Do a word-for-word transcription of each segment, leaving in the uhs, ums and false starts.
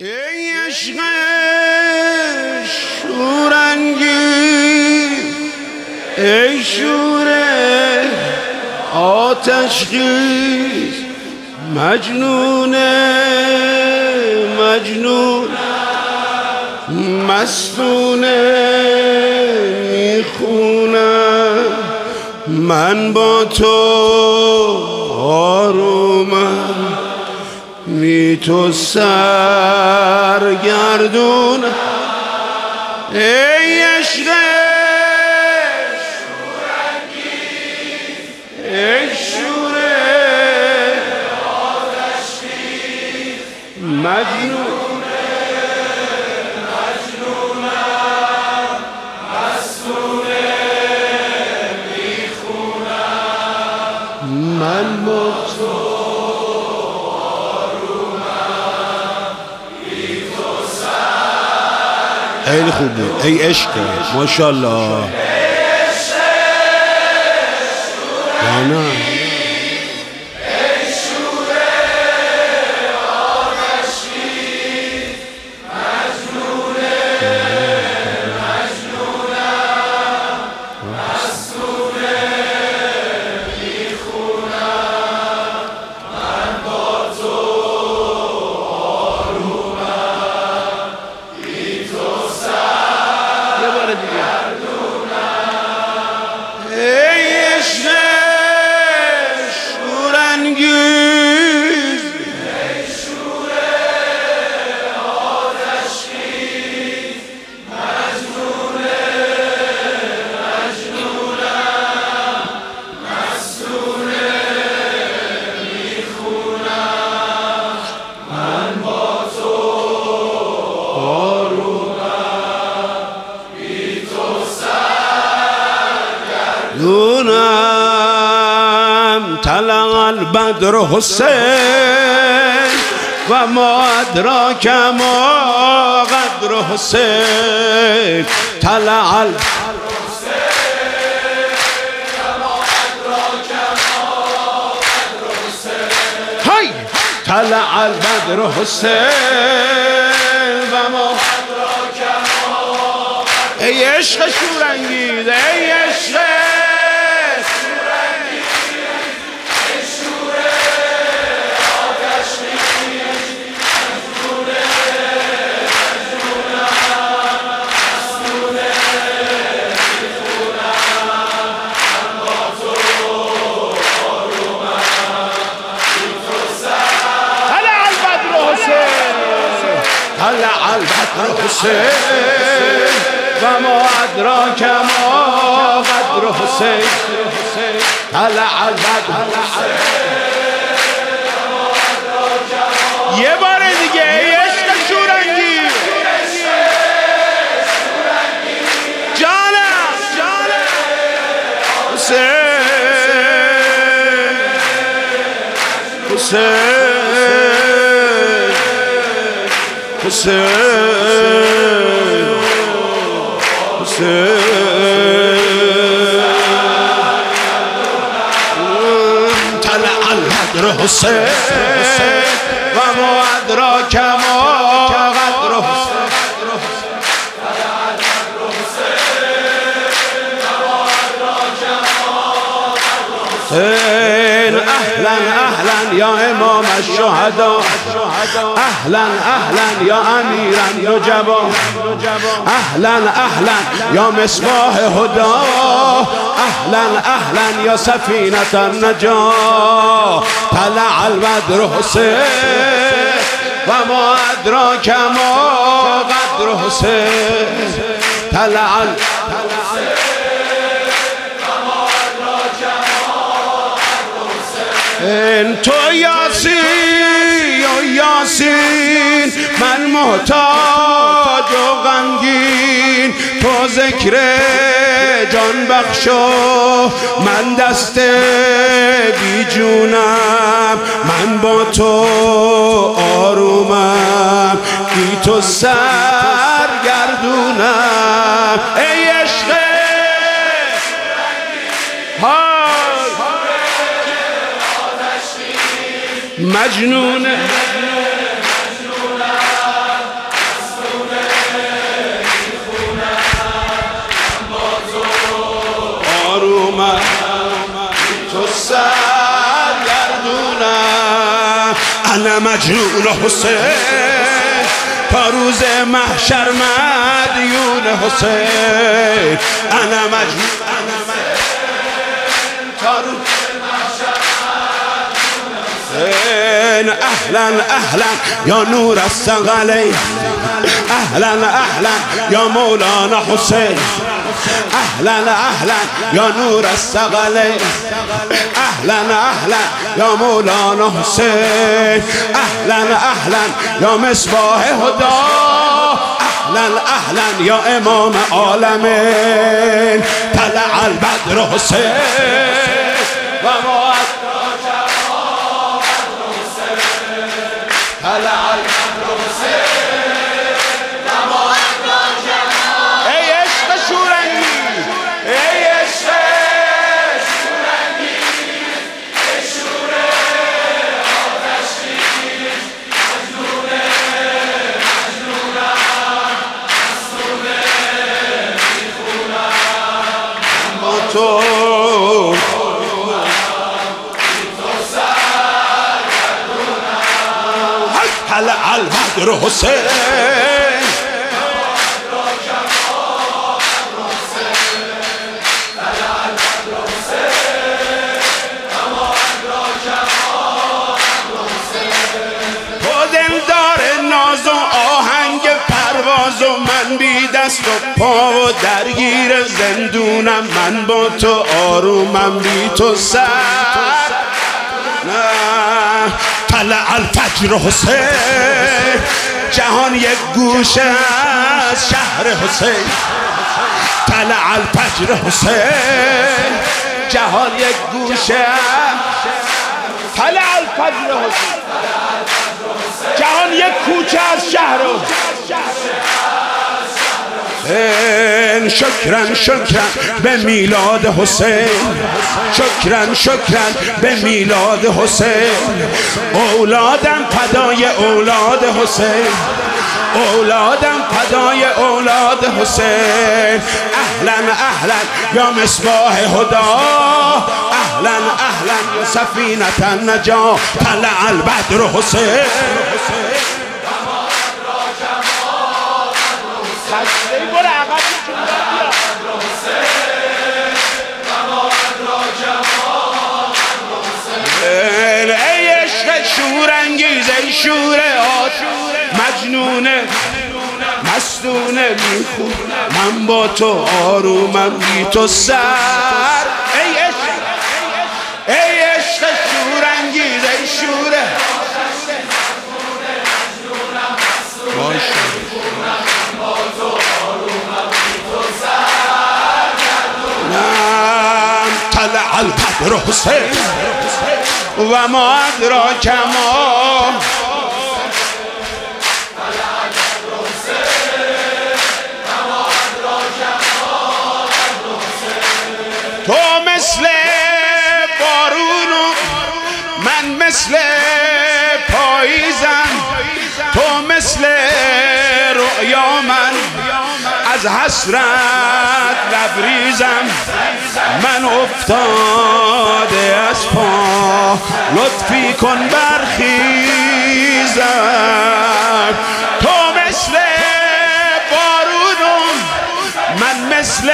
ای عشق شورانگیز، ای شور آتشخیز، مجنون مجنون مستونه میخونم، من با تو آرومم، می تو سرگردون. ای عشق شورانگیز، ای شور آتشخیز، مجنون من با تو آرومم، بی تو سر. خیلی خوب بود. ای عشق ماشاءالله. ای عشق شورانگیز، ای شور آتشخیز، مجنون مجنونم، مستونه دونم طلع البدر حسین و ما ادراک ما قدر حسین. طلع البدر حسین و ما ادراک ما قدر حسین. هی طلع البدر حسین و ما ادراک ما. ای عشق شورانگیز، ای عشق طلع البدر حسین و ما ادراک ما قدر حسین. طلع البدر یه بار دیگه. ای عشق شورانگیز، جانم جانم حسین حسین حسین حسین. طلع البدر حسین و ما ادراک ما قدر حسین. طلع البدر حسین و ما ادراک ما قدر حسین. اهلا اهلا یا امام الشهدا، اهلا اهلا یا امیرا نجبا، اهلا اهلا یا مصباح هدا، اهلا اهلا یا سفینة النجاة. طلع البدر حسین و ما ادراک ما قدر حسین. طلع این تو یاسین و یاسین، من محتاج و غمگین، تو ذکر جان بخشو، من دست بی جونم، من با تو آرومم، بی تو سرگردونم. ای عشق مجنون انا مجنون حسین تا روز محشر مدیون حسین انا مجنون تا روز اهلا اهلا یا نور الثقلین اهلا اهلا یا مولانا حسین اهلا اهلا یا نور الثقلین اهلا اهلا یا مولانا حسین اهلا اهلا یا مصباح هدا اهلا اهلا یا امام عالمین طلع البدر حسین و ما تو هل البدر حسین من بی دست و پا و درگیر زندونم من با تو آرومم بی تو سر طلع الفجر حسین جهان یک گوشه از شهر حسین طلع الفجر حسین جهان یک گوشه طلع الفجر حسین جهان یک کوچه از شهر شکرن شکرن به میلاد حسین شکرن شکرن به میلاد حسین اولادم فدای اولاد حسین اولادم فدای اولاد حسین اهلا اهلا یا مصباح هدا اهلا اهلا یا سفینة النجاة طلع البدر حسین ای عشق شورانگیز ای شور مجنونه مستونه میخون من با تو آرومم بی تو سر ای عشق ای عشق شورانگیز ای شوره طلع البدر حسین و ما ادراک ما تو مثل بارون و من مثل پاییزم تو مثل رؤیا من از حسرت لبریزم من افتاده از پا لطفی کن برخیزم تو مثل بارونم من مثل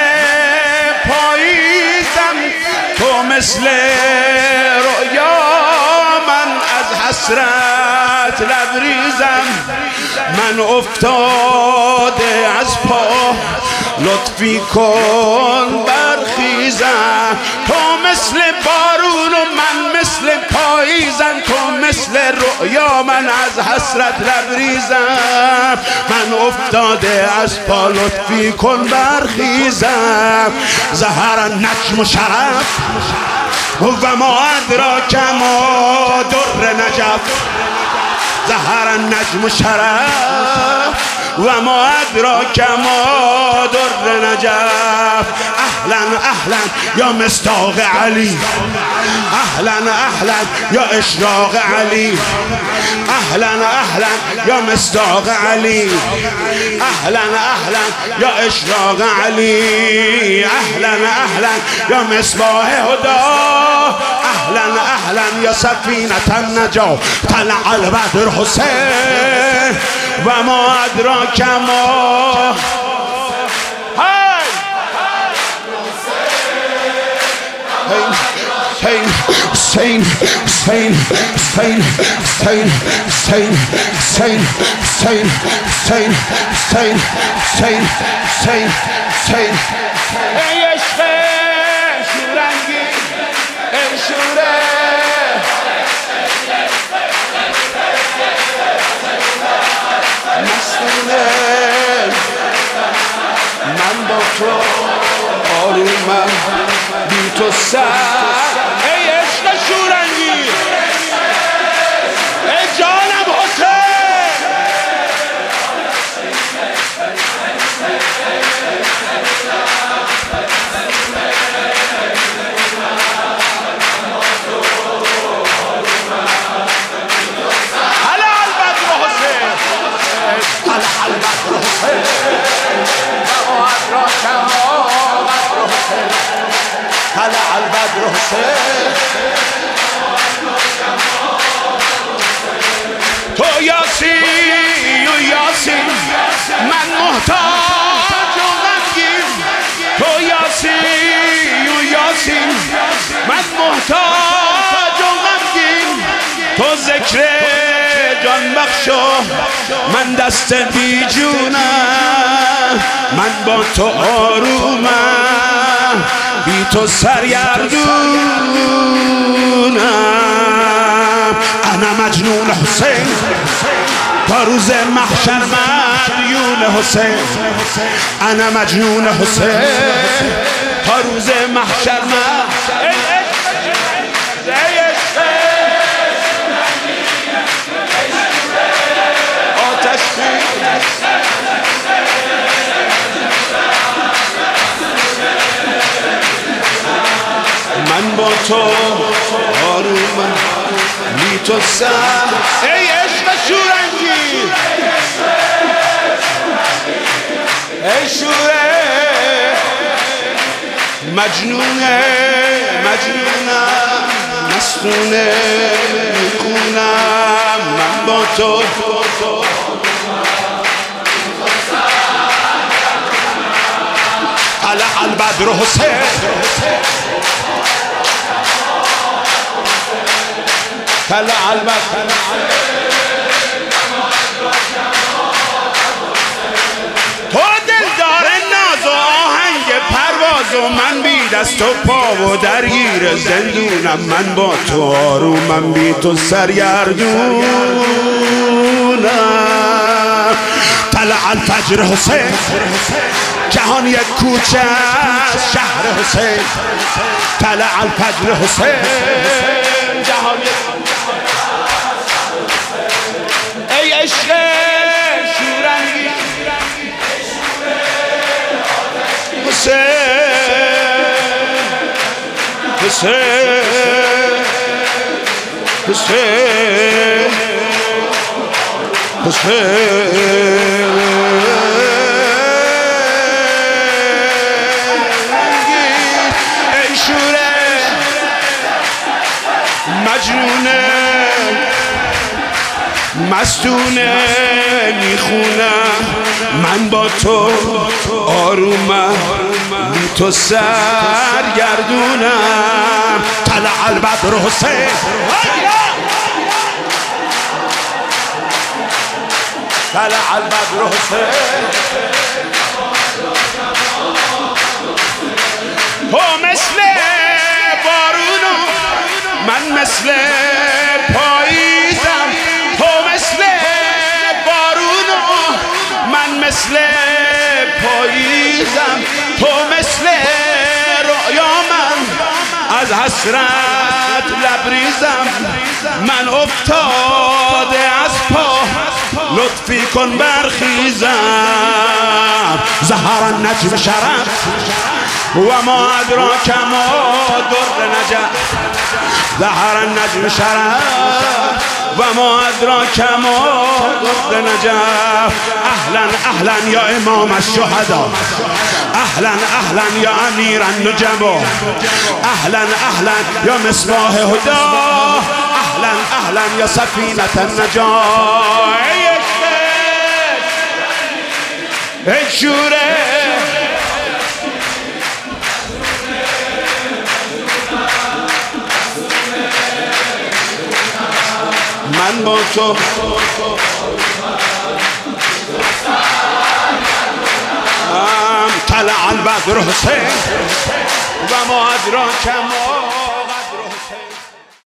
پاییزم تو مثل رؤیا من از حسرت لبریزم من افتاده از پا لطفی کن برخیزم تو مثل بارون و من مثل پاییزم تو مثل رؤیا من از حسرت لبریزم من افتاده از پا لطفی کن برخیزم ظهر النجم شرف و ما ادراک ما در نجف ظهر النجم شرف و ما ادراک ما در نجف. اهلا اهلا یا مصداق علی، اهلا اهلا یا اشراق علی، اهلا اهلا یا مصداق علی، اهلا اهلا یا اشراق علی، اهلا اهلا یا مصباح هدا، اهلا اهلا یا سفینة النجاة. طلع البدر حسین و ما ادراک ما. Hussein, Hussein, Hussein, Hussein, Hussein, Hussein, Hussein, Hussein, Hussein, Hussein, Hussein, Hussein, Hussein. ای عشق شورنگی، ای شوره مستونه، من با تو آرومم بی تو سر. ای عشق شورنگی، ای جانم حسین، هلا البدر حسین، هلا البدر حسین و ادراک ما بدر حسین، هلا البدر حسین. تو یاسین و یاسین من محتاج و غمگین، تو یاسین و یاسین من محتاج و غمگین، تو ذکر جان بخشو من دست بی جونم، من با تو آرومم بی تو سرگردونم. انا مجنون حسین تا روز محشر مدیون حسین، انا مجنون حسین تا روز محشر مدیون. آتش من با تو آرومم بی تو سر. ای عشق شورنگی، ای شوره مجنونه، مجنونم مستونه میخونم، من با تو طلع البدر حسین، طلع البدر. تو دلدار ناز و آهنگ پرواز و من بی دست و پا و درگیر زندونم، من با تو آرومم بی تو سرگردونم. طلع الفجر حسین، جهان یک کوچه از شهر حسین، طلع الفجر حسین جهان یک. ای عشق شورنگی حسین، حسین، حسین، حسین. ای شوره مجنونه مستونه میخونم، من با تو آرومم بی تو سرگردونم. طلع البدر حسین، طلع البدر حسین. تو مثل بارونو من مثل پاییزم، تو مثل بارونو من مثل پاییزم، تو مثل رؤیا من از حسرت لبریزم من افتاده از پا لطفی کن برخیزم ظهر النجم شرف و ما ادراک ما در نجف ظهر النجم شرف و ما ادراک ما در نجف اهلا اهلا یا امام الشهدا اهلا اهلا یا امیر النجبا اهلا اهلا یا مصباح هدا اهلا اهلا یا سفینة النجاة ای شوره من با تو طلع البدر حسین و ما ادراک ما